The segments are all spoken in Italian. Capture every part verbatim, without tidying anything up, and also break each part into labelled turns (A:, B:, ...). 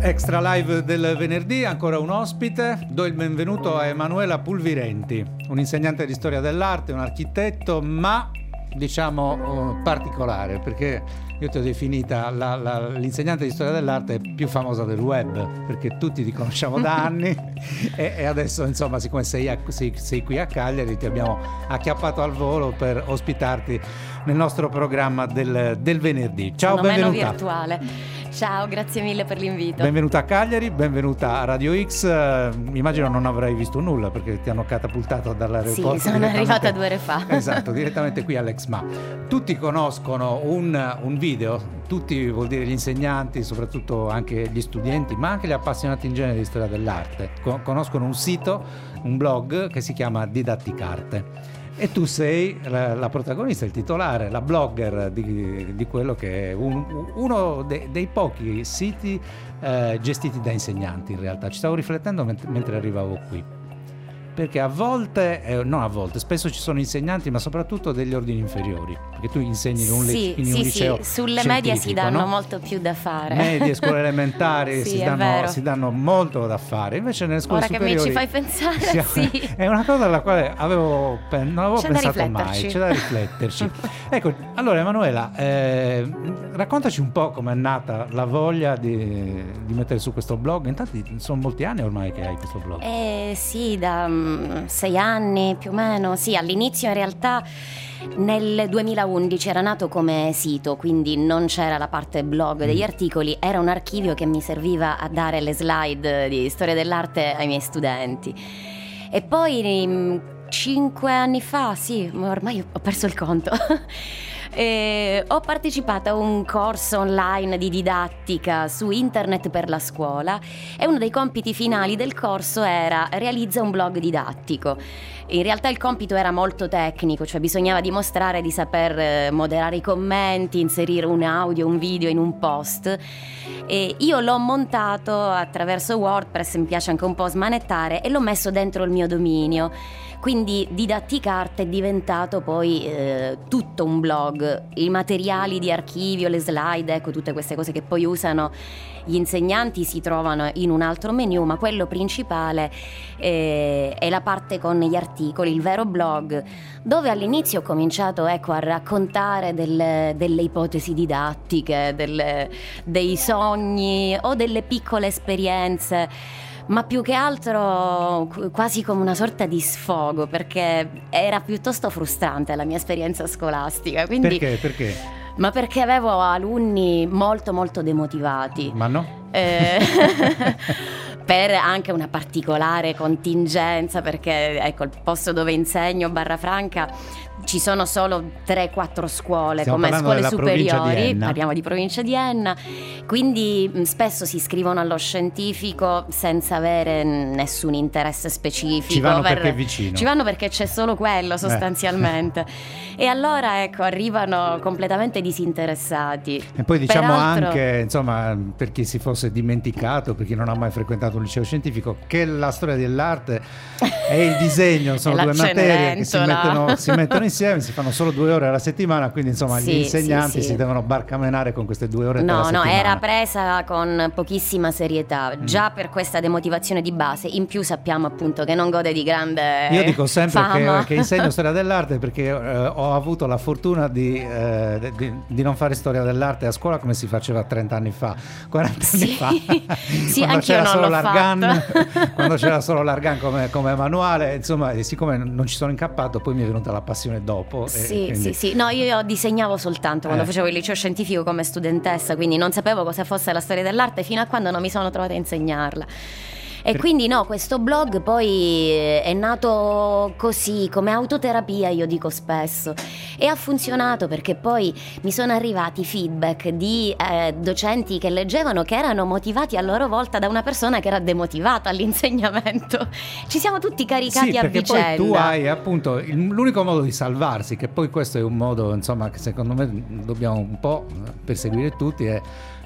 A: Extra live del venerdì, ancora un ospite. Do il benvenuto a Emanuela Pulvirenti, un insegnante di storia dell'arte, un architetto, ma diciamo particolare, perché io ti ho definita la, la, l'insegnante di storia dell'arte più famosa del web, perché tutti ti conosciamo da anni e, e adesso insomma, siccome sei, a, sei, sei qui a Cagliari, ti abbiamo acchiappato al volo per ospitarti nel nostro programma del, del venerdì. Ciao,
B: fenomeno
A: benvenuta.
B: virtuale. Ciao, grazie mille per l'invito.
A: Benvenuta a Cagliari, benvenuta a Radio X. Uh, immagino non avrai visto nulla perché ti hanno catapultato dall'aeroporto.
B: Sì, sono arrivata due ore fa.
A: Esatto, direttamente qui all'Exma. Tutti conoscono un, un video, tutti vuol dire gli insegnanti, soprattutto anche gli studenti, ma anche gli appassionati in genere di storia dell'arte. Co- conoscono un sito, un blog che si chiama Didatticarte. E tu sei la, la protagonista, il titolare, la blogger di, di quello che è un, uno de, dei pochi siti eh, gestiti da insegnanti in realtà. Ci stavo riflettendo ment- mentre arrivavo qui. Perché a volte, eh, non a volte, spesso ci sono insegnanti, ma soprattutto degli ordini inferiori. Perché tu insegni in un,
B: sì,
A: in
B: sì,
A: un liceo
B: sì, sulle medie si danno
A: no?
B: molto più da fare.
A: Medie, scuole elementari
B: sì,
A: si, danno, si danno molto da fare. Invece nelle scuole
B: Ora
A: superiori...
B: Ora che mi ci fai pensare,
A: sì,
B: sì.
A: È una cosa alla quale avevo, non avevo
B: c'è
A: pensato mai. C'è da rifletterci. Ecco, allora Emanuela, eh, raccontaci un po' com'è nata la voglia di, di mettere su questo blog. Intanto sono molti anni ormai che hai questo blog.
B: Eh sì, da um, sei anni più o meno. Sì, all'inizio in realtà nel duemilaundici era nato come sito, quindi non c'era la parte blog degli articoli, era un archivio che mi serviva a dare le slide di storia dell'arte ai miei studenti. E poi cinque anni fa, sì, ormai ho perso il conto, e ho partecipato a un corso online di didattica su internet per la scuola e uno dei compiti finali del corso era realizza un blog didattico. In realtà il compito era molto tecnico, cioè bisognava dimostrare di saper moderare i commenti, inserire un audio, un video in un post. E io l'ho montato attraverso WordPress, mi piace anche un po' smanettare, e l'ho messo dentro il mio dominio. Quindi Didatticarte è diventato poi eh, tutto un blog, i materiali di archivio, le slide, ecco, tutte queste cose che poi usano gli insegnanti si trovano in un altro menu, ma quello principale eh, è la parte con gli articoli, il vero blog, dove all'inizio ho cominciato ecco, a raccontare delle, delle ipotesi didattiche, delle, dei sogni o delle piccole esperienze, ma più che altro quasi come una sorta di sfogo, perché era piuttosto frustrante la mia esperienza scolastica. Quindi,
A: perché? Perché?
B: Ma perché avevo alunni molto molto demotivati.
A: Ma no?
B: Eh, per anche una particolare contingenza, perché ecco il posto dove insegno, Barra Franca, ci sono solo tre quattro scuole.
A: Stiamo
B: come scuole superiori,
A: di
B: parliamo di provincia di Enna, quindi mh, spesso si iscrivono allo scientifico senza avere nessun interesse specifico.
A: Ci vanno
B: per,
A: perché è vicino.
B: Ci vanno perché c'è solo quello sostanzialmente. Eh. E allora ecco arrivano completamente disinteressati.
A: E poi diciamo
B: Peraltro,
A: anche, insomma, per chi si fosse dimenticato, per chi non ha mai frequentato un liceo scientifico, che la storia dell'arte e il disegno sono due materie che si mettono, si mettono insieme, si fanno solo due ore alla settimana, quindi insomma sì, gli insegnanti sì, sì. si devono barcamenare con queste due ore
B: no,
A: alla settimana.
B: No, era presa con pochissima serietà, già mm. per questa demotivazione di base. In più sappiamo appunto che non gode di grande
A: Io dico sempre
B: fama.
A: Che, che insegno storia dell'arte perché eh, ho avuto la fortuna di, eh, di, di non fare storia dell'arte a scuola come si faceva trenta anni fa, quaranta
B: sì.
A: anni fa.
B: Sì,
A: quando
B: anch'io
A: c'era
B: non
A: solo
B: l'ho
A: l'Argan,
B: fatto.
A: quando c'era solo l'Argan come, come manuale, insomma, e siccome non ci sono incappato, poi mi è venuta la passione dopo.
B: Sì,
A: e quindi...
B: sì, sì. No, io disegnavo soltanto quando eh. facevo il liceo scientifico come studentessa, quindi non sapevo cosa fosse la storia dell'arte fino a quando non mi sono trovata a insegnarla. E per... quindi no, questo blog poi è nato così, come autoterapia, io dico spesso, e ha funzionato perché poi mi sono arrivati feedback di eh, docenti che leggevano che erano motivati a loro volta da una persona che era demotivata all'insegnamento. Ci siamo tutti caricati
A: sì,
B: a vicenda.
A: Sì, perché poi tu hai appunto il, l'unico modo di salvarsi, che poi questo è un modo insomma che secondo me dobbiamo un po' perseguire tutti, è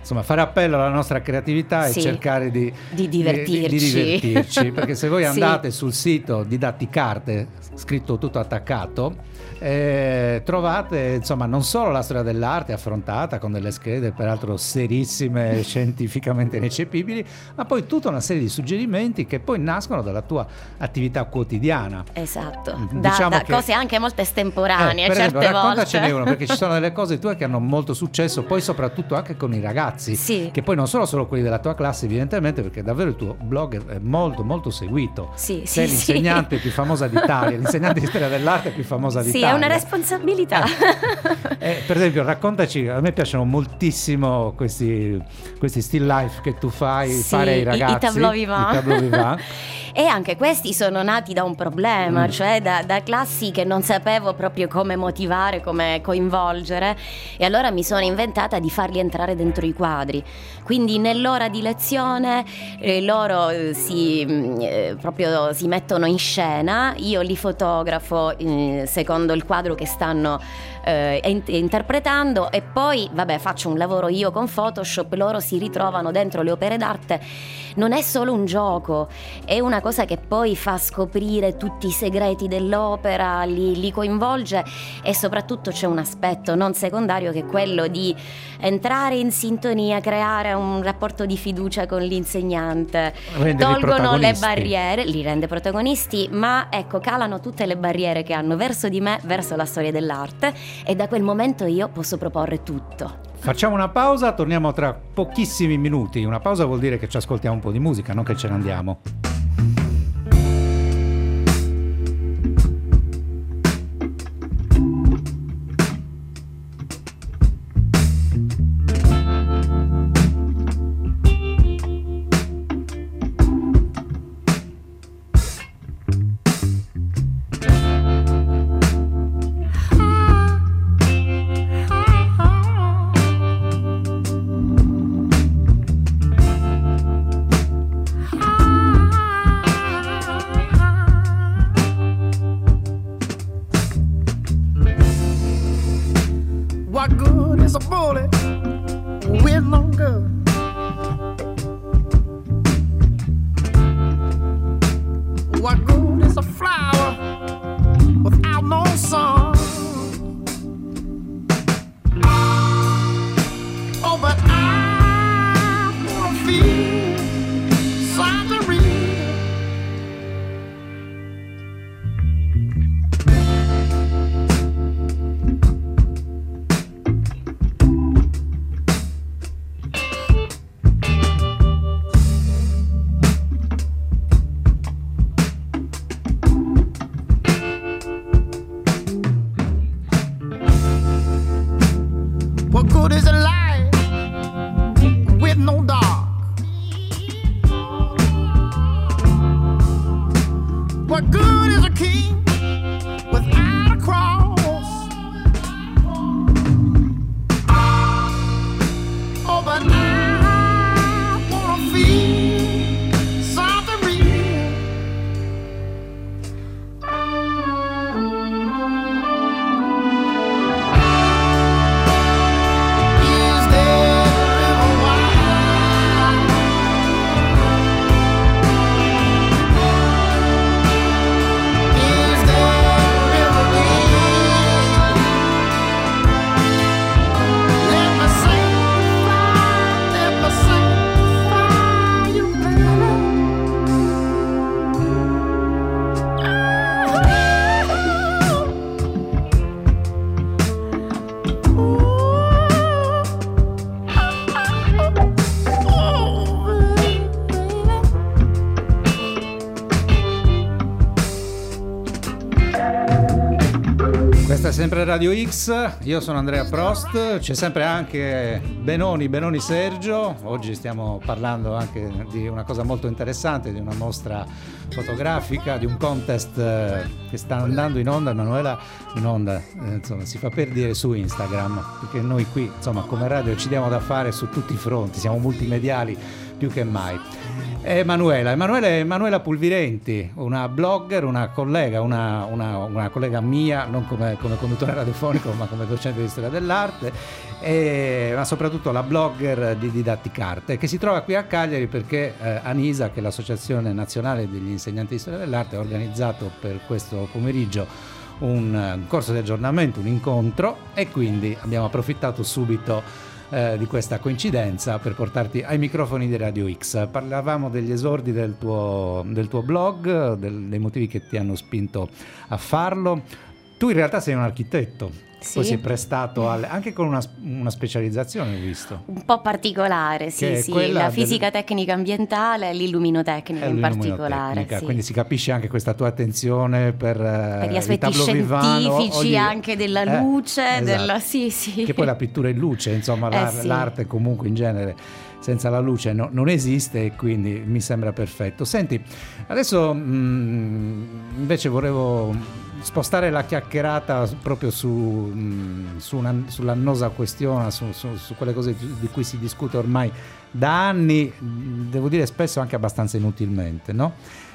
A: insomma fare appello alla nostra creatività
B: sì,
A: e cercare di,
B: di divertirci,
A: di, di divertirci perché se voi andate
B: sì.
A: sul sito Didatticarte, scritto tutto attaccato, Eh, trovate insomma non solo la storia dell'arte affrontata con delle schede peraltro serissime, scientificamente ineccepibili, ma poi tutta una serie di suggerimenti che poi nascono dalla tua attività quotidiana.
B: Esatto,
A: Diciamo
B: da, da
A: che,
B: cose anche molto estemporanee,
A: eh, per
B: certe
A: esempio, raccontacene
B: volte.
A: uno, perché ci sono delle cose tue che hanno molto successo, poi soprattutto anche con i ragazzi,
B: sì.
A: che poi non sono solo quelli della tua classe evidentemente, perché davvero il tuo blog è molto molto seguito.
B: Sì,
A: sei
B: sì,
A: l'insegnante
B: sì.
A: più famosa d'Italia, l'insegnante di storia dell'arte più famosa
B: sì,
A: d'Italia.
B: È una responsabilità.
A: Eh, eh, per esempio, raccontaci, a me piacciono moltissimo questi, questi still life che tu fai,
B: sì,
A: fare ai ragazzi.
B: I, i tableau vivant.
A: I tableau vivant.
B: E anche questi sono nati da un problema,
A: mm.
B: cioè da, da classi che non sapevo proprio come motivare, come coinvolgere, e allora mi sono inventata di farli entrare dentro i quadri. Quindi nell'ora di lezione eh, loro eh, si, eh, proprio si mettono in scena, io li fotografo eh, secondo il quadro che stanno eh, int- interpretando, e poi vabbè faccio un lavoro io con Photoshop, loro si ritrovano dentro le opere d'arte. Non è solo un gioco, è una cosa che poi fa scoprire tutti i segreti dell'opera, li, li coinvolge, e soprattutto c'è un aspetto non secondario che è quello di entrare in sintonia, creare un rapporto di fiducia con l'insegnante.
A: Renderli
B: tolgono le
A: protagonisti.
B: barriere, li rende protagonisti, ma ecco, calano tutte le barriere che hanno verso di me, verso la storia dell'arte, e da quel momento io posso proporre tutto.
A: Facciamo una pausa, torniamo tra pochissimi minuti. Una pausa vuol dire che ci ascoltiamo un po' di musica, non che ce ne andiamo.
C: What good is a bullet with no gun? What good is a flower without no sun? Oh, but I wanna feel something real. What good is a light with no dark? What good is a king without a cross? Oh, but I wanna feel something real. Is there a wine? Is there a deed? Let me sanctify, let me sanctify you,
A: Questa è sempre Radio X, io sono Andrea Prost, c'è sempre anche Benoni, Benoni Sergio. Oggi stiamo parlando anche di una cosa molto interessante, di una mostra fotografica, di un contest eh, che sta andando in onda, Emanuela, in onda, eh, insomma, si fa per dire su Instagram, perché noi qui, insomma, come radio ci diamo da fare su tutti i fronti, siamo multimediali più che mai. Emanuela, Emanuela è Emanuela Pulvirenti, una blogger, una collega, una, una, una collega mia, non come, come conduttore radiofonico ma come docente di storia dell'arte, e, ma soprattutto la blogger di Didatticarte, che si trova qui a Cagliari perché eh, ANISA, che è l'Associazione Nazionale degli Insegnanti di Storia dell'Arte, ha organizzato per questo pomeriggio un, un corso di aggiornamento, un incontro, e quindi abbiamo approfittato subito eh, di questa coincidenza per portarti ai microfoni di Radio X. Parlavamo degli esordi del tuo, del tuo blog, del, dei motivi che ti hanno spinto a farlo. Tu in realtà sei un architetto.
B: Sì.
A: Poi si è prestato alle, anche con una, una specializzazione, ho visto.
B: Un po' particolare, sì,
A: Che è
B: sì,
A: quella
B: la fisica
A: del-
B: tecnica ambientale e l'illuminotecnica
A: È
B: in particolare.
A: l'illuminotecnica,
B: Sì.
A: quindi si capisce anche questa tua attenzione per,
B: Per gli
A: eh,
B: aspetti
A: il tableau vivant, o-
B: scientifici,
A: o gli-
B: anche della
A: eh,
B: luce,
A: esatto.
B: della... sì, sì.
A: Che poi la pittura in luce, insomma,
B: Eh,
A: l'ar-
B: sì.
A: l'arte comunque in genere senza la luce no- non esiste, e quindi mi sembra perfetto. Senti, adesso mh, invece volevo spostare la chiacchierata su- proprio su, mh, su una, sull'annosa questione, su, su- su quelle cose di cui si discute ormai da anni, mh, devo dire spesso anche abbastanza inutilmente, no?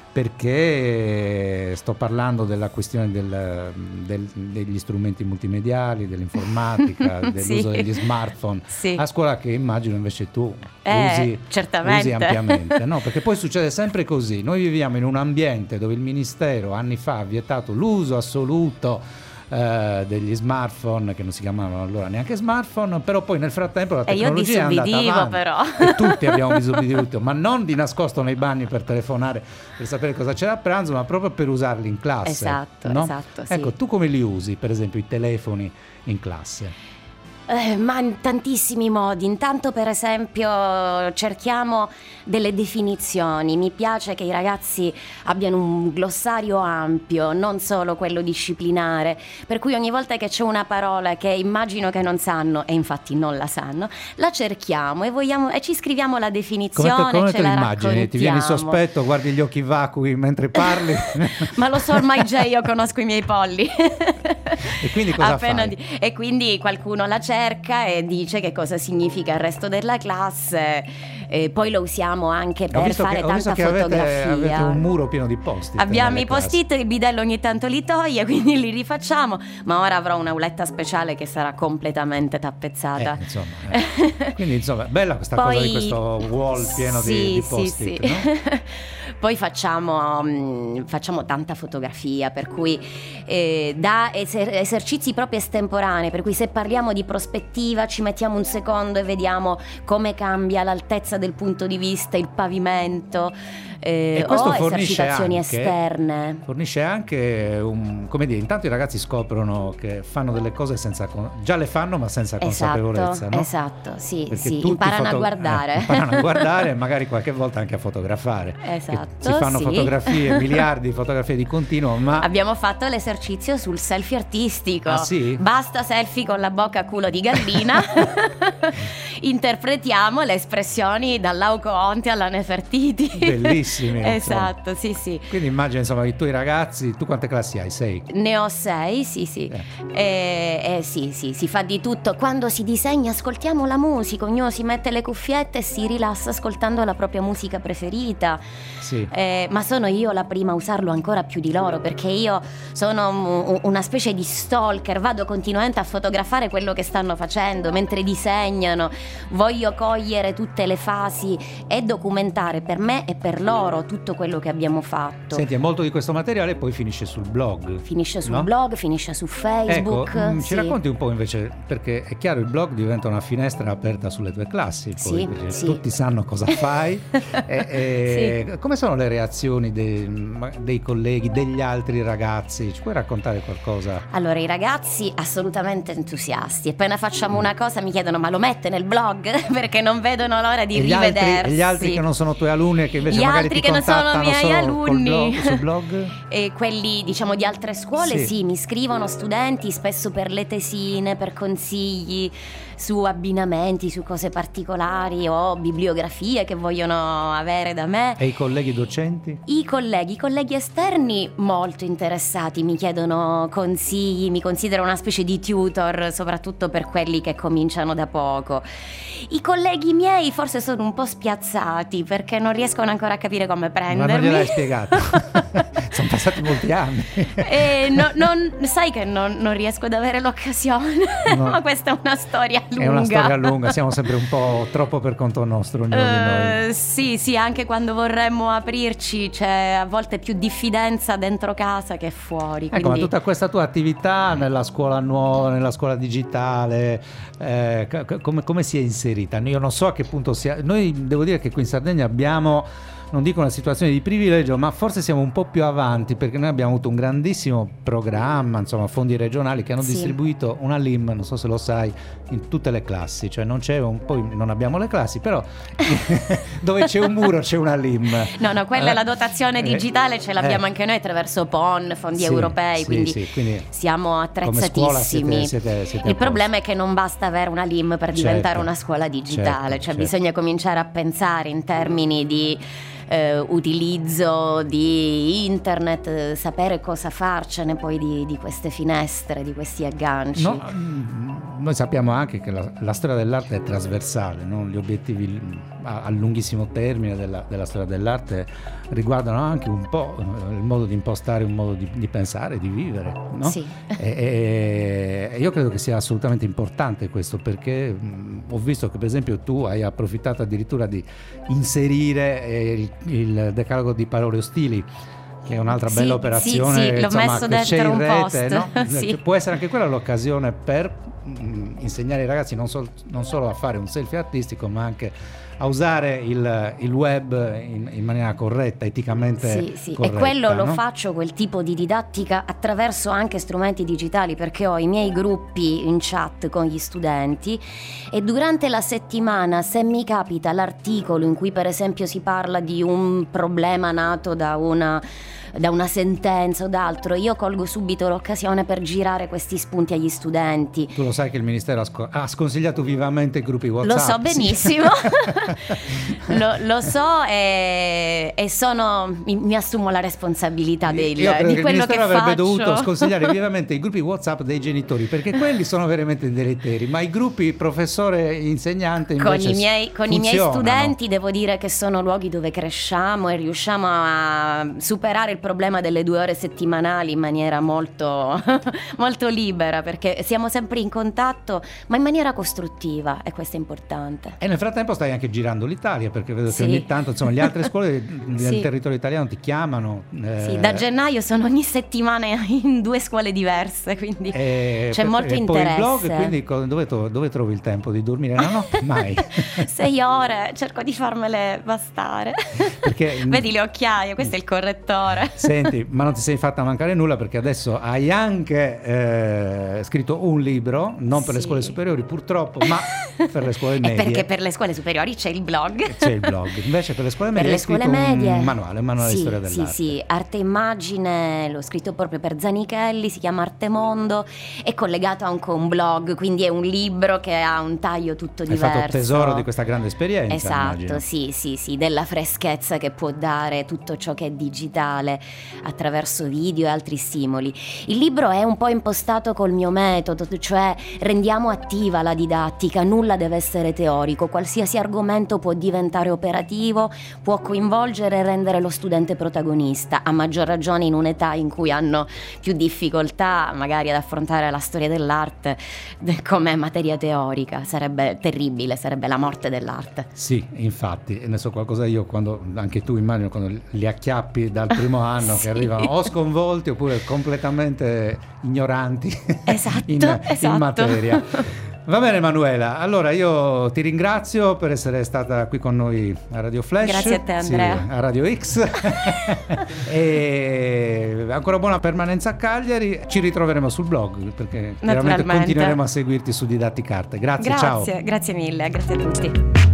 A: Perché sto parlando della questione del- del- degli strumenti multimediali, dell'informatica, dell'uso
B: Sì.
A: degli smartphone
B: Sì.
A: a scuola, che immagino invece tu
B: Eh,
A: usi,
B: certamente.
A: usi ampiamente, no? Perché poi succede sempre così. Noi viviamo in un ambiente dove il Ministero anni fa ha vietato l'uso assoluto eh, degli smartphone, che non si chiamavano allora neanche smartphone, però poi nel frattempo la
B: E io
A: tecnologia è andata
B: disobbedivo,
A: avanti,
B: però.
A: e tutti abbiamo disobbedito, ma non di nascosto nei bagni per telefonare per sapere cosa c'era a pranzo, ma proprio per usarli in classe.
B: Esatto,
A: no?
B: esatto, sì.
A: Ecco, tu come li usi, per esempio, i telefoni in classe?
B: Eh, ma in tantissimi modi. Intanto, per esempio, cerchiamo delle definizioni. Mi piace che i ragazzi abbiano un glossario ampio, non solo quello disciplinare, per cui ogni volta che c'è una parola che immagino che non sanno, e infatti non la sanno, la cerchiamo e, vogliamo, e ci scriviamo la definizione.
A: Come te, come
B: ce
A: te
B: la
A: l'immagini? Ti viene il
B: raccontiamo.
A: sospetto, guardi gli occhi vacui mentre parli?
B: Ma lo so ormai già, io conosco i miei polli.
A: E quindi cosa
B: Appena
A: fai?
B: di- E quindi qualcuno la cerca e dice che cosa significa il resto della classe, e poi lo usiamo anche
A: Ho
B: per
A: visto
B: fare
A: che, ho visto
B: tanta
A: che avete,
B: fotografia.
A: avete un muro pieno di post-it.
B: Abbiamo
A: nelle
B: i post-it, il bidello ogni tanto li toglie, quindi li rifacciamo, ma ora avrò un'auletta speciale che sarà completamente tappezzata.
A: classi. Eh, insomma, eh. Quindi insomma, bella questa cosa di questo wall pieno di,
B: Sì,
A: di
B: sì,
A: post-it,
B: sì.
A: no?
B: Poi facciamo, mh, facciamo tanta fotografia, per cui eh, da eser- esercizi proprio estemporanei, per cui se parliamo di prospettiva ci mettiamo un secondo e vediamo come cambia l'altezza del punto di vista, il pavimento, eh,
A: E questo
B: o
A: fornisce
B: esercitazioni
A: anche-
B: esterne.
A: Fornisce anche un, come dire, intanto i ragazzi scoprono che fanno delle cose senza con- già le fanno, ma senza consapevolezza,
B: Esatto,
A: no?
B: esatto, sì,
A: Perché
B: sì,
A: tutti
B: imparano
A: foto-
B: a guardare.
A: eh, imparano a guardare e magari qualche volta anche a fotografare.
B: Esatto,
A: Che si fanno
B: sì.
A: fotografie, miliardi di fotografie di continuo, ma
B: Abbiamo fatto l'esercizio sul selfie artistico.
A: Ah, sì?
B: Basta selfie con la bocca a culo di gallina. Interpretiamo le espressioni dall'Aucoonte alla Nefertiti.
A: bellissimi. insomma.
B: Esatto, sì, sì.
A: Quindi immagina, insomma, i tuoi ragazzi, tu quante classi hai? Sei?
B: Ne ho sei, sì, sì.
A: Eh.
B: E, e sì, sì, si fa di tutto. Quando si disegna, ascoltiamo la musica, ognuno si mette le cuffiette e si rilassa ascoltando la propria musica preferita.
A: Sì.
B: Eh, ma sono io la prima a usarlo ancora più di loro, perché io sono un- una specie di stalker, vado continuamente a fotografare quello che stanno facendo mentre disegnano, voglio cogliere tutte le fasi e documentare per me e per loro tutto quello che abbiamo fatto.
A: Senti, e molto di questo materiale poi finisce sul blog.
B: Finisce sul
A: no?
B: blog, finisce su Facebook.
A: Ecco, mm,
B: sì.
A: ci racconti un po' invece, perché è chiaro, il blog diventa una finestra aperta sulle tue classi, poi,
B: Sì,
A: perché
B: sì.
A: tutti sanno cosa fai. e, e come sono le reazioni dei, ma- dei colleghi, degli altri ragazzi? Ci puoi raccontare qualcosa?
B: Allora, i ragazzi assolutamente entusiasti. Appena facciamo una cosa mi chiedono: ma lo mette nel blog? Perché non vedono l'ora di
A: E gli, altri,
B: rivedersi.
A: e gli altri che non sono tuoi alunni e che invece
B: Gli
A: magari
B: altri
A: ti
B: che non sono
A: contattano
B: miei
A: solo col
B: alunni.
A: blog, sul blog?
B: E quelli, diciamo, di altre scuole,
A: Sì.
B: sì. mi scrivono studenti spesso per le tesine, per consigli su abbinamenti, su cose particolari o bibliografie che vogliono avere da me.
A: E i colleghi docenti?
B: I colleghi, i colleghi esterni molto interessati, mi chiedono consigli, mi considerano una specie di tutor, soprattutto per quelli che cominciano da poco. I colleghi miei forse sono un po' spiazzati perché non riescono ancora a capire come prendermi.
A: Ma non gliel'hai spiegato? Sono passati molti anni.
B: E no, non, sai che non, non riesco ad avere l'occasione. No. Ma questa è una storia lunga.
A: È una storia lunga, siamo sempre un po' troppo per conto nostro, ognuno uh, di noi.
B: Sì, sì, anche quando vorremmo aprirci c'è a volte più diffidenza dentro casa che fuori.
A: Ecco, quindi... ma tutta questa tua attività nella scuola nuova, nella scuola digitale, eh, come, come si è inserita? Io non so a che punto sia. Noi devo dire che qui in Sardegna abbiamo, non dico una situazione di privilegio, ma forse siamo un po' più avanti, perché noi abbiamo avuto un grandissimo programma, insomma fondi regionali che hanno sì. distribuito una L I M, non so se lo sai, in tutte le classi, cioè non c'è un, poi non abbiamo le classi, però dove c'è un muro c'è una L I M.
B: No, no, quella
A: eh,
B: è la dotazione digitale, ce l'abbiamo eh, anche noi attraverso P O N, fondi
A: sì,
B: europei,
A: sì,
B: quindi,
A: sì, quindi
B: siamo attrezzatissimi. Siete, siete, siete Il problema è che non basta avere una L I M per
A: certo,
B: diventare una scuola digitale,
A: certo,
B: cioè
A: certo.
B: bisogna cominciare a pensare in termini di eh, utilizzo di internet, eh, sapere cosa farcene poi di, di queste finestre, di questi agganci.
A: No, noi sappiamo anche che la, la storia dell'arte è trasversale, no? Gli obiettivi a, a lunghissimo termine della, della storia dell'arte riguardano anche un po' il modo di impostare, un modo di, di pensare, di vivere, no?
B: Sì.
A: E, e io credo che sia assolutamente importante questo, perché mh, ho visto che per esempio tu hai approfittato addirittura di inserire eh, il, il decalogo di parole ostili, che è un'altra
B: sì,
A: bella operazione,
B: sì, sì, l'ho
A: insomma,
B: messo
A: che c'è
B: dentro
A: in
B: un
A: rete,
B: post.
A: no?
B: Sì.
A: Può essere anche quella l'occasione per mh, insegnare ai ragazzi non, sol- non solo a fare un selfie artistico, ma anche a usare il, il web in, in maniera corretta, eticamente
B: sì, sì.
A: corretta.
B: E quello
A: no?
B: lo faccio, quel tipo di didattica, attraverso anche strumenti digitali, perché ho i miei gruppi in chat con gli studenti e durante la settimana, se mi capita l'articolo in cui per esempio si parla di un problema nato da una da una sentenza o d'altro, io colgo subito l'occasione per girare questi spunti agli studenti. Tu
A: lo sai che il Ministero ha, sco- ha sconsigliato vivamente i gruppi WhatsApp?
B: Lo so benissimo. lo, lo so e, e sono mi, mi assumo la responsabilità del,
A: io credo
B: di
A: che
B: quello
A: il
B: che
A: Ministero
B: faccio.
A: avrebbe dovuto sconsigliare vivamente i gruppi WhatsApp dei genitori, perché quelli sono veramente deleteri, ma i gruppi professore insegnante invece
B: con i miei con
A: funzionano.
B: I miei studenti devo dire che sono luoghi dove cresciamo e riusciamo a superare il problema delle due ore settimanali in maniera molto molto libera, perché siamo sempre in contatto ma in maniera costruttiva, e questo è importante.
A: E nel frattempo stai anche girando l'Italia, perché vedo
B: sì.
A: che ogni tanto insomma le altre scuole del
B: sì.
A: territorio italiano ti chiamano.
B: Eh... Sì, da gennaio sono ogni settimana in due scuole diverse, quindi
A: e
B: c'è
A: per,
B: molto
A: e
B: interesse.
A: Poi il blog, quindi dove, dove trovi il tempo di dormire? No, no, mai.
B: Sei ore, cerco di farmele bastare.
A: Perché,
B: vedi le occhiaie, questo è il correttore.
A: Senti, ma non ti sei fatta mancare nulla, perché adesso hai anche eh, scritto un libro, non per
B: sì.
A: le scuole superiori purtroppo, ma per le scuole medie.
B: E perché per le scuole superiori c'è il blog.
A: C'è il blog, invece per le scuole medie
B: per le scuole medie
A: un manuale, un manuale
B: sì,
A: di storia dell'arte.
B: Sì, sì, arte e immagine, l'ho scritto proprio per Zanichelli, si chiama Arte Mondo, è collegato anche a un blog, quindi è un libro che ha un taglio tutto diverso.
A: Hai fatto tesoro di questa grande esperienza.
B: Esatto,
A: immagino.
B: sì, sì, sì, della freschezza che può dare tutto ciò che è digitale attraverso video e altri stimoli. Il libro è un po' impostato col mio metodo, cioè rendiamo attiva la didattica, nulla deve essere teorico, qualsiasi argomento può diventare operativo, può coinvolgere e rendere lo studente protagonista, a maggior ragione in un'età in cui hanno più difficoltà magari ad affrontare la storia dell'arte come materia teorica. Sarebbe terribile, sarebbe la morte dell'arte.
A: Sì, infatti, ne so qualcosa io, quando anche tu immagino quando li acchiappi dal primo anno sì. che arrivano o sconvolti oppure completamente ignoranti
B: esatto,
A: in,
B: esatto.
A: in materia. Va bene Manuela, allora io ti ringrazio per essere stata qui con noi a Radio Flash.
B: Grazie a te Andrea.
A: Sì, a Radio X. E ancora buona permanenza a Cagliari, ci ritroveremo sul blog perché chiaramente continueremo a seguirti su Didattica Arte. Grazie,
B: grazie
A: ciao.
B: Grazie mille, grazie a tutti.